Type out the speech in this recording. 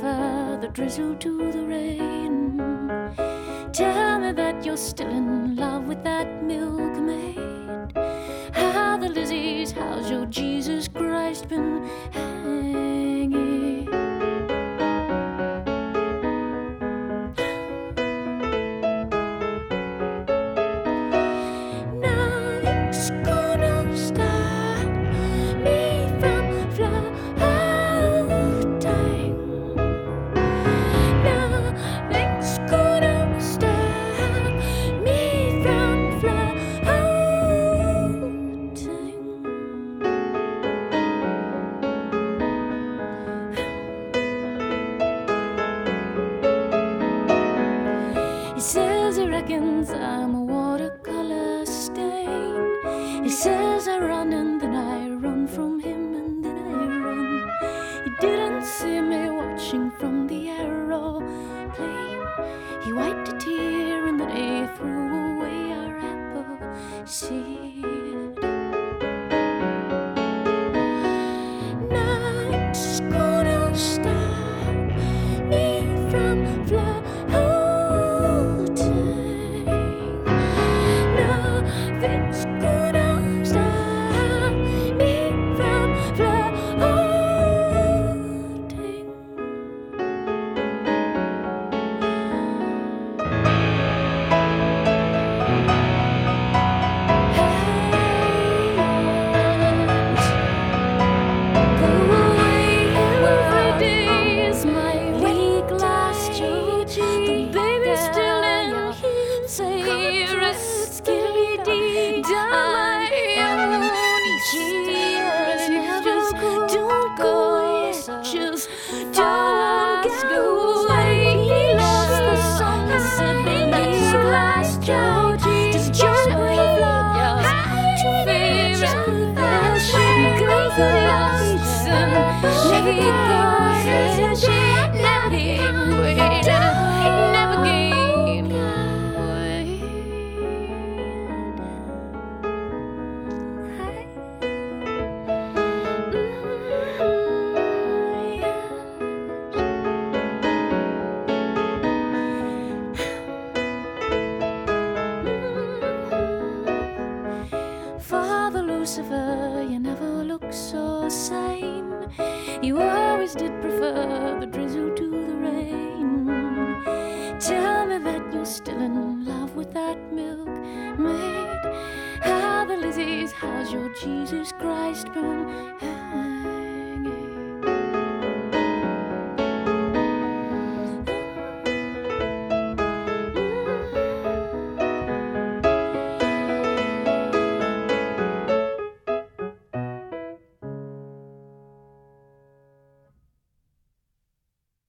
prefer the drizzle to the rain. Tell me that you're still in love with that milkmaid. How the Lizzies, how's your Jesus Christ been hanging? Nothing's gonna stop me from floating. Nothing's gonna stop me from floating. He says he reckons I'm a watercolor stain. He says I run and then I run from him and then I run. He didn't see me watching from the aeroplane. He wiped a tear and then he threw away our apple seed. Nothing's gonna stop me from floating. Nothing's gonna stop me from floating. Go away every day is my week last year. The baby's still in here. Say skitty down just don't go, just don't go away. He loves the song that said baby's last job. Just jump with your favorite confession. Go for lost and never get lost. Never gain weight, never gain weight. Father Lucifer, you never look so sane. You always did prefer the drizzle to the rain. Tell me that you're still in love with that milkmaid. How the Lizzies, how's your Jesus Christ been?